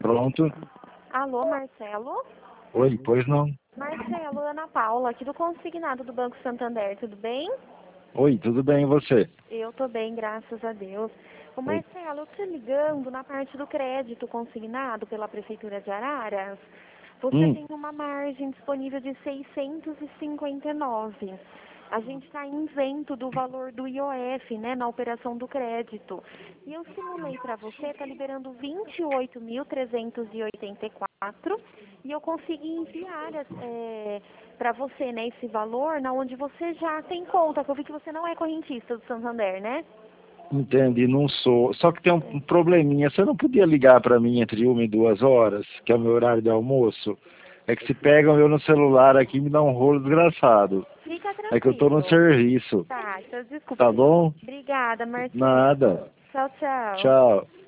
Pronto. Alô, Marcelo? Oi, pois não. Marcelo, Ana Paula, aqui do Consignado do Banco Santander, tudo bem? Oi, tudo bem e você? Eu tô bem, graças a Deus. Ô Oi. Marcelo, eu tô ligando na parte do crédito consignado pela Prefeitura de Araras. Você tem uma margem disponível de 659. A gente está isento do valor do IOF, né, na operação do crédito. E eu simulei para você, está liberando 28.384 e eu consegui enviar para você, né, esse valor na onde você já tem conta, que eu vi que você não é correntista do Santander, né? Entendi, não sou. Só que tem um probleminha. Você não podia ligar para mim entre 1 e 2 horas, que é o meu horário de almoço? É que se pegam eu no celular aqui me dá um rolo desgraçado. Fica É que eu tô no tranquilo. serviço. Tá, então desculpa. Tá bom? Obrigada, Marcelo. Nada. Tchau, tchau. Tchau.